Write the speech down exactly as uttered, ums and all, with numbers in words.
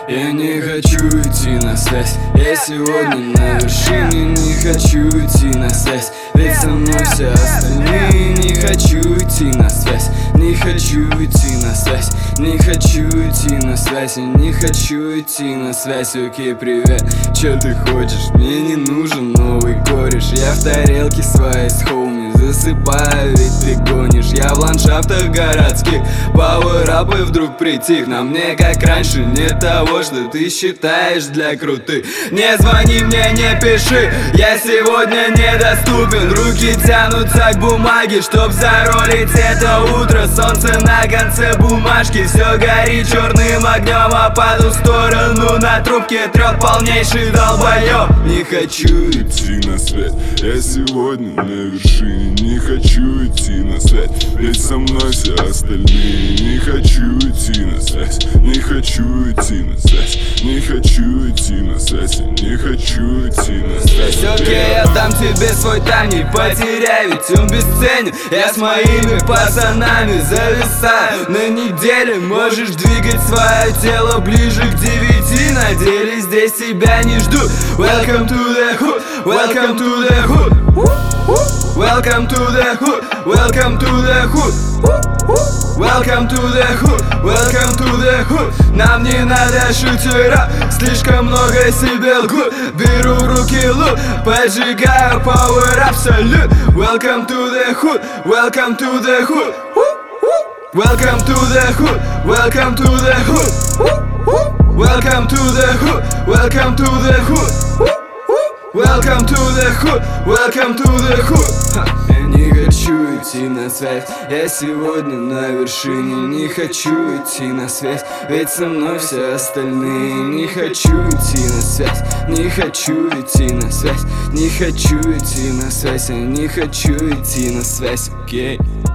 Я не хочу идти на связь. Я сегодня на вершине. Не хочу идти на связь, ведь со мной все остальные. Не хочу идти на связь. Не хочу идти на связь. Не хочу идти на связь. Я не хочу идти на связь. Окей, привет, чё ты хочешь? Мне не нужен новый кореш. Я в тарелке своей с хоуми засыпаю, ведь ты гонишь. Я в ландшафтах городских, пауэрапы вдруг притих. На мне как раньше, не того, что ты считаешь для крутых. Не звони мне, не пиши, я сегодня недоступен. Руки тянутся к бумаге, чтоб заролить это утро. Солнце на конце бумажки, все горит черным огнем, а по ту сторону на трубке трет полнейший долбоёб. Не хочу идти на связь, я сегодня на вершине. Не хочу идти на связь, ведь со мной все остальные. Не хочу идти на связь, не хочу идти на связь. Не хочу идти на связь, не хочу идти на связь. Окей, я дам тебе свой тайм, не потеряй, ведь он бесценен. Я с моими пацанами зависаю на неделе. Можешь двигать свое тело ближе к девяти. На деле здесь тебя не ждут. Welcome to the hood, welcome to the hood. Welcome to the hood, welcome to the hood. Welcome to the hood, welcome to the hood. Нам не надо шутера, слишком много себе лгут. Беру в руки лут, поджигаю power absolute. Welcome to the hood, welcome to the hood. Welcome to the hood, welcome to the hood. Welcome to the hood, welcome to the hood. Welcome to the hood, welcome to the hood. Я не хочу идти на связь, я сегодня на вершине. Не хочу идти на связь, ведь со мной все остальные. Не хочу идти на связь, не хочу идти на связь. Не хочу идти на связь, я не хочу идти на связь, окей okay.